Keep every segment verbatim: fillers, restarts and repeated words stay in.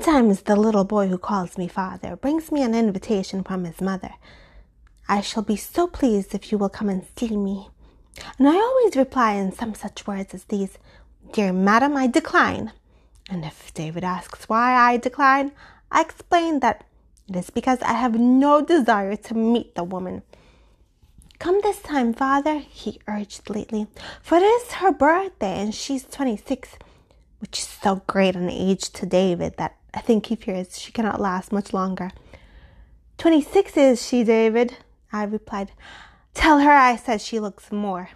Sometimes the little boy who calls me father brings me an invitation from his mother. I shall be so pleased if you will come and see me. And I always reply in some such words as these: Dear madam, I decline. And if David asks why I decline, I explain that it is because I have no desire to meet the woman. Come this time, father, he urged lately, for it is her birthday and she's twenty-six, which is so great an age to David that I think he fears she cannot last much longer. Twenty-six is she, David? I replied. Tell her I said she looks more.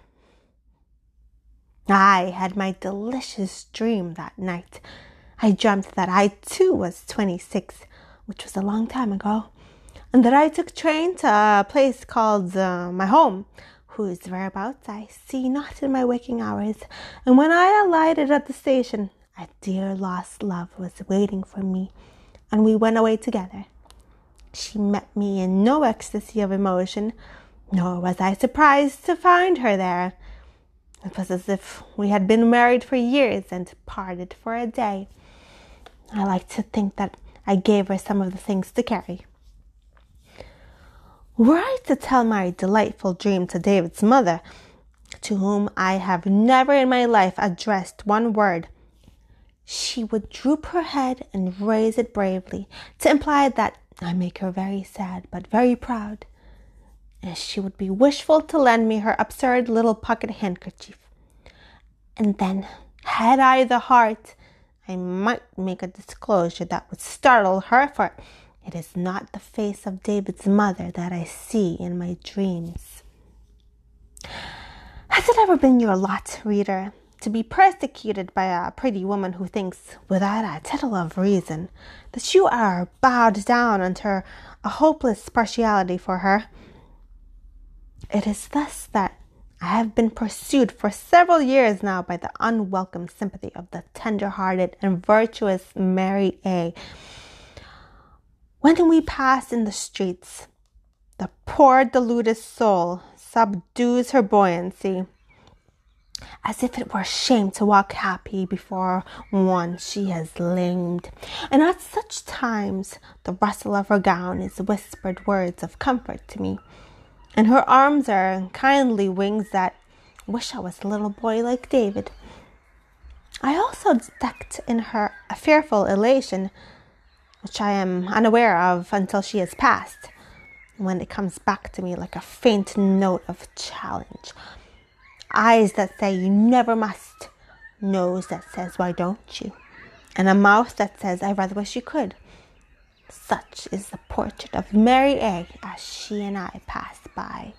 I had my delicious dream that night. I dreamt that I too was twenty-six, which was a long time ago, and that I took train to a place called uh, my home, whose whereabouts I see not in my waking hours. And when I alighted at the station, a dear lost love was waiting for me, and we went away together. She met me in no ecstasy of emotion, nor was I surprised to find her there. It was as if we had been married for years and parted for a day. I like to think that I gave her some of the things to carry. Were I to tell my delightful dream to David's mother, to whom I have never in my life addressed one word, she would droop her head and raise it bravely, to imply that I make her very sad but very proud, and she would be wishful to lend me her absurd little pocket handkerchief. And then, had I the heart, I might make a disclosure that would startle her, for it is not the face of David's mother that I see in my dreams. Has it ever been your lot, reader, to be persecuted by a pretty woman who thinks, without a tittle of reason, that you are bowed down under a hopeless partiality for her? It is thus that I have been pursued for several years now by the unwelcome sympathy of the tender-hearted and virtuous Mary A. When we pass in the streets, the poor deluded soul subdues her buoyancy, as if it were shame to walk happy before one she has lamed. And at such times the rustle of her gown is whispered words of comfort to me, and her arms are kindly wings that wish I was a little boy like David. I also detect in her a fearful elation, which I am unaware of until she has passed, when it comes back to me like a faint note of challenge. Eyes that say you never must, nose that says why don't you, and a mouth that says I rather wish you could. Such is the portrait of Mary A. as she and I pass by.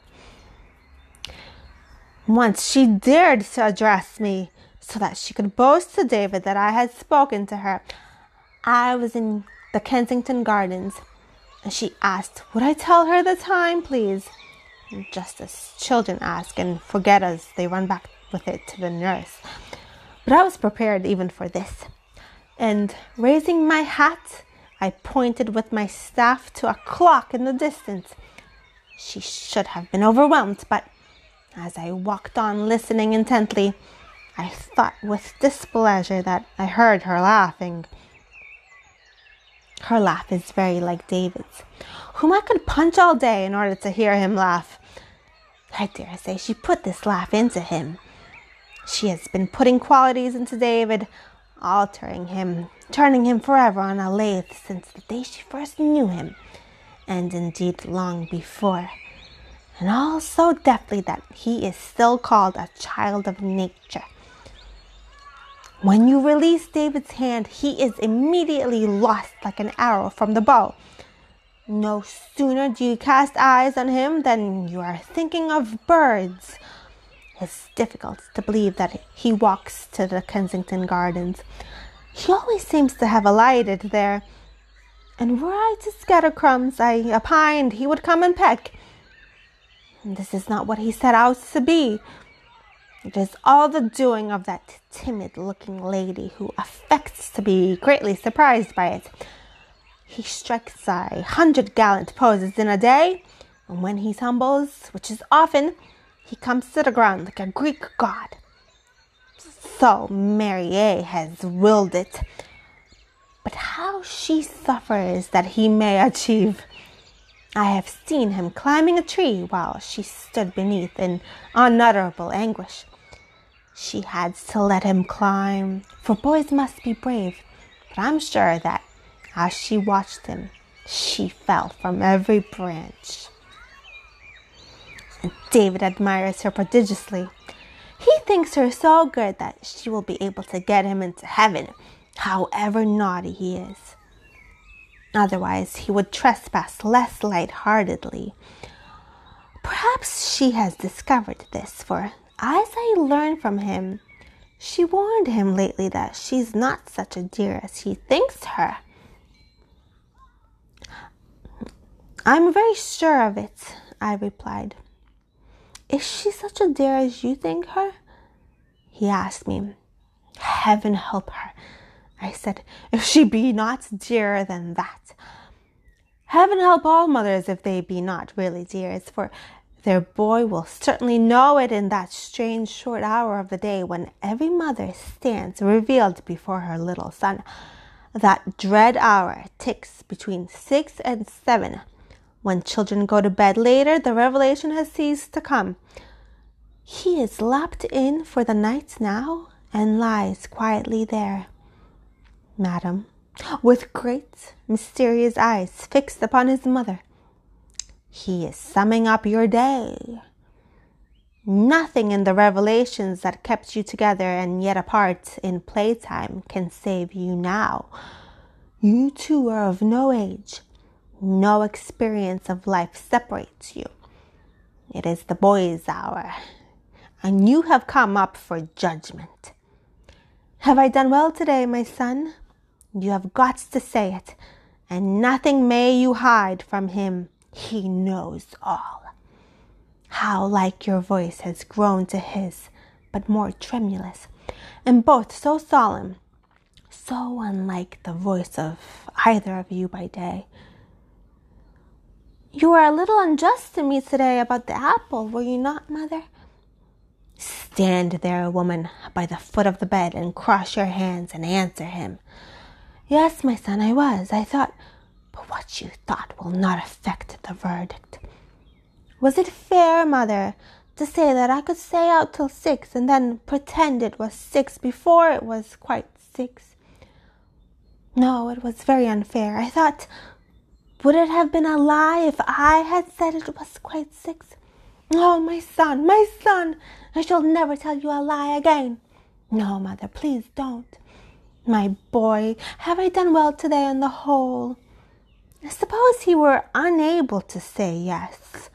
Once she dared to address me so that she could boast to David that I had spoken to her. I was in the Kensington Gardens, and she asked, would I tell her the time, please? Just as children ask and forget as they run back with it to the nurse. But I was prepared even for this, and raising my hat, I pointed with my staff to a clock in the distance. She should have been overwhelmed, but as I walked on listening intently, I thought with displeasure that I heard her laughing. Her laugh is very like David's, whom I could punch all day in order to hear him laugh. I dare say she put this laugh into him. She has been putting qualities into David, altering him, turning him forever on a lathe since the day she first knew him, and indeed long before, and all so deftly that he is still called a child of nature. When you release David's hand, he is immediately lost like an arrow from the bow. No sooner do you cast eyes on him than you are thinking of birds. It's difficult to believe that he walks to the Kensington Gardens. He always seems to have alighted there, and were I to scatter crumbs, I opined he would come and peck. This is not what he set out to be. It is all the doing of that timid-looking lady who affects to be greatly surprised by it. He strikes a hundred gallant poses in a day, and when he tumbles, which is often, he comes to the ground like a Greek god. So Mary A. has willed it. But how she suffers that he may achieve. I have seen him climbing a tree while she stood beneath in unutterable anguish. She had to let him climb, for boys must be brave, but I'm sure that as she watched him, she fell from every branch. And David admires her prodigiously. He thinks her so good that she will be able to get him into heaven, however naughty he is. Otherwise, he would trespass less light-heartedly. Perhaps she has discovered this, for as I learn from him, she warned him lately that she's not such a dear as he thinks her. I'm very sure of it, I replied. Is she such a dear as you think her? He asked me. Heaven help her, I said, if she be not dearer than that. Heaven help all mothers if they be not really dears, for their boy will certainly know it in that strange short hour of the day when every mother stands revealed before her little son. That dread hour ticks between six and seven. When children go to bed later, the revelation has ceased to come. He is locked in for the night now and lies quietly there, madam, with great mysterious eyes fixed upon his mother. He is summing up your day. Nothing in the revelations that kept you together and yet apart in playtime can save you now. You two are of no age. No experience of life separates you. It is the boy's hour, and you have come up for judgment. Have I done well today, my son? You have got to say it, and nothing may you hide from him. He knows all. How like your voice has grown to his, but more tremulous, and both so solemn, so unlike the voice of either of you by day. You were a little unjust to me today about the apple, were you not, mother? Stand there, woman, by the foot of the bed and cross your hands and answer him. Yes, my son, I was. I thought, but what you thought will not affect the verdict. Was it fair, mother, to say that I could stay out till six and then pretend it was six before it was quite six? No, it was very unfair. I thought, would it have been a lie if I had said it was quite six? Oh, my son, my son, I shall never tell you a lie again. No, mother, please don't. My boy, have I done well today on the whole? Suppose he were unable to say yes.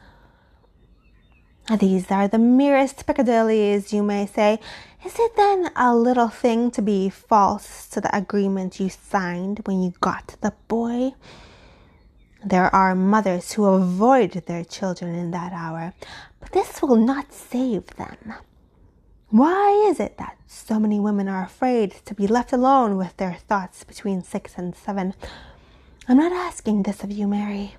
These are the merest peccadilloes, you may say. Is it then a little thing to be false to the agreement you signed when you got the boy? There are mothers who avoid their children in that hour, but this will not save them. Why is it that so many women are afraid to be left alone with their thoughts between six and seven? I'm not asking this of you, Mary.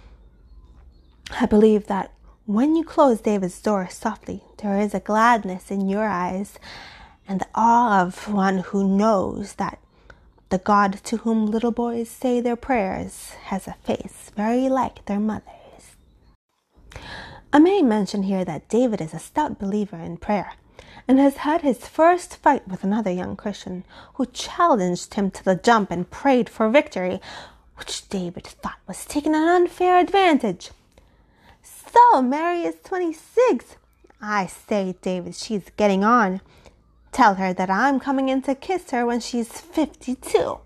I believe that when you close David's door softly, there is a gladness in your eyes and the awe of one who knows that the God to whom little boys say their prayers has a face very like their mother's. I may mention here that David is a stout believer in prayer and has had his first fight with another young Christian who challenged him to the jump and prayed for victory, which David thought was taking an unfair advantage. So, Mary is twenty-six. I say, David, she's getting on. Tell her that I'm coming in to kiss her when she's fifty-two.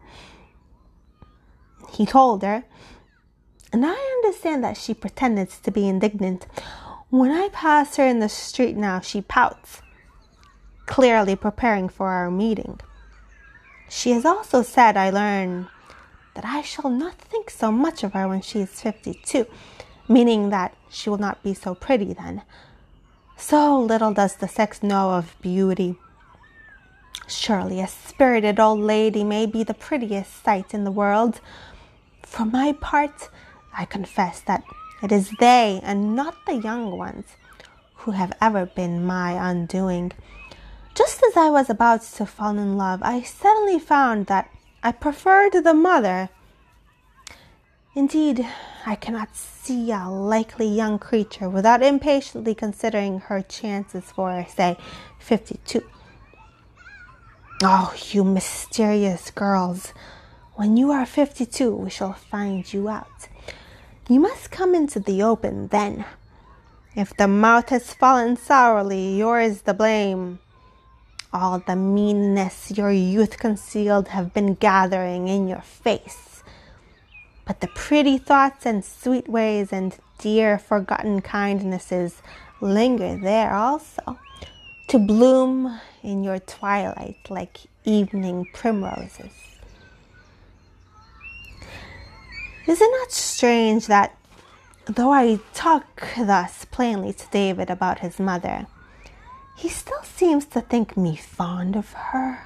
He told her, and I understand that she pretended to be indignant. When I pass her in the street now, she pouts, clearly preparing for our meeting. She has also said, I learn, that I shall not think so much of her when she is fifty-two, meaning that she will not be so pretty then. So little does the sex know of beauty. Surely a spirited old lady may be the prettiest sight in the world. For my part, I confess that it is they and not the young ones who have ever been my undoing. Just as I was about to fall in love, I suddenly found that I preferred the mother Indeed, I cannot see a likely young creature without impatiently considering her chances for, say, fifty-two. Oh, you mysterious girls, when you are fifty-two, we shall find you out. You must come into the open then. If the mouth has fallen sourly, yours the blame. All the meanness your youth concealed have been gathering in your face. But the pretty thoughts and sweet ways and dear forgotten kindnesses linger there also, to bloom in your twilight like evening primroses. Is it not strange that, though I talk thus plainly to David about his mother, he still seems to think me fond of her?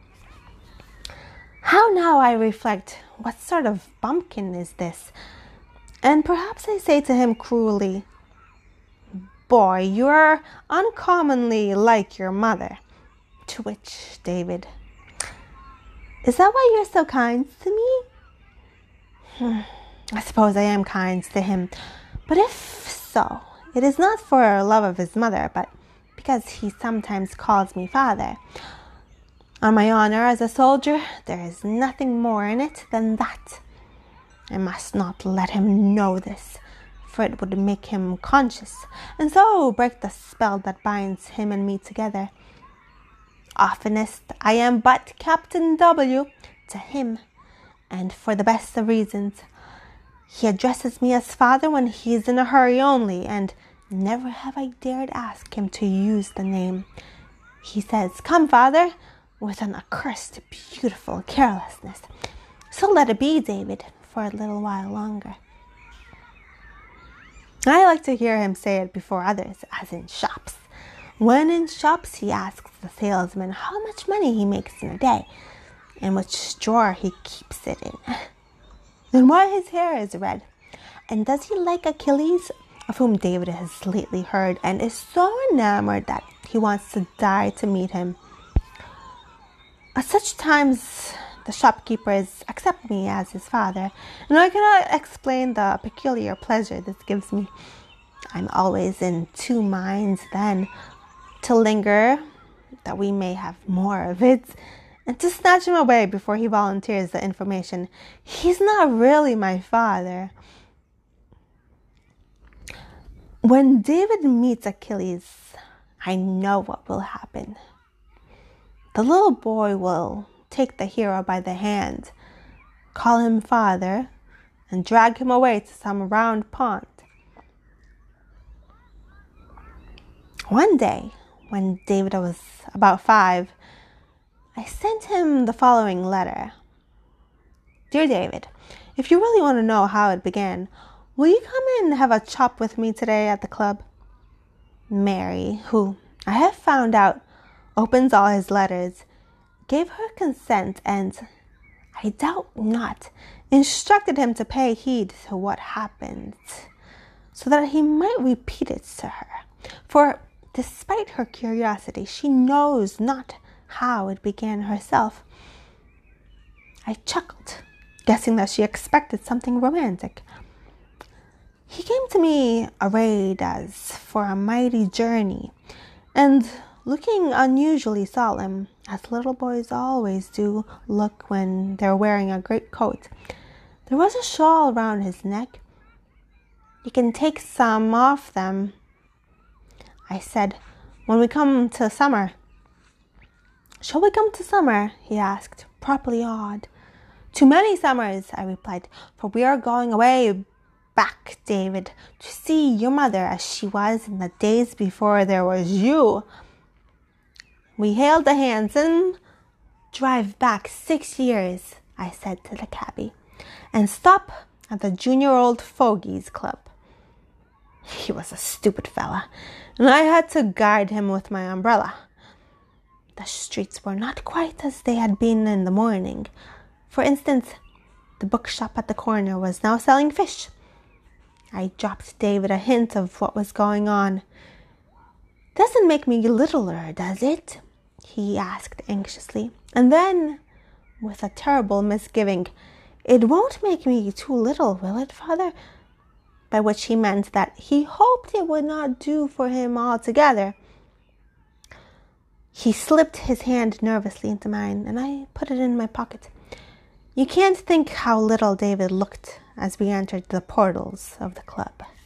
How now, I reflect, what sort of bumpkin is this? And perhaps I say to him cruelly, boy, you are uncommonly like your mother. To which David, is that why you're so kind to me? Hmm, I suppose I am kind to him, but if so, it is not for love of his mother, but because he sometimes calls me father. On my honor as a soldier, there is nothing more in it than that. I must not let him know this, for it would make him conscious, and so break the spell that binds him and me together. Oftenest I am but Captain W to him, and for the best of reasons. He addresses me as father when he is in a hurry only, and never have I dared ask him to use the name. He says, come, father, with an accursed beautiful carelessness. So let it be, David, for a little while longer. I like to hear him say it before others, as in shops. When in shops, he asks the salesman how much money he makes in a day, and which drawer he keeps it in, and why his hair is red, and does he like Achilles, of whom David has lately heard, and is so enamored that he wants to die to meet him. At such times, the shopkeepers accept me as his father, and I cannot explain the peculiar pleasure this gives me. I'm always in two minds then, to linger, that we may have more of it, and to snatch him away before he volunteers the information. He's not really my father. When David meets Achilles, I know what will happen. The little boy will take the hero by the hand, call him father, and drag him away to some round pond. One day, when David was about five, I sent him the following letter. Dear David, if you really want to know how it began, will you come and have a chop with me today at the club? Mary, who, I have found out, opens all his letters, gave her consent, and, I doubt not, instructed him to pay heed to what happened, so that he might repeat it to her. For, despite her curiosity, she knows not how it began herself. I chuckled, guessing that she expected something romantic. He came to me arrayed as for a mighty journey, and looking unusually solemn, as little boys always do look when they're wearing a great coat. There was a shawl round his neck. You can take some off them, I said, when we come to summer. Shall we come to summer? He asked, properly awed. Too many summers, I replied, for we are going away back, David, to see your mother as she was in the days before there was you. We hailed the hands and drive back six years, I said to the cabby, and stop at the Junior Old Fogies Club. He was a stupid fella, and I had to guide him with my umbrella. The streets were not quite as they had been in the morning. For instance, the bookshop at the corner was now selling fish. I dropped David a hint of what was going on. Doesn't make me littler, does it? He asked anxiously. And then, with a terrible misgiving, It won't make me too little, will it, Father? By which he meant that he hoped it would not do for him altogether. He slipped his hand nervously into mine, and I put it in my pocket. You can't think how little David looked as we entered the portals of the club.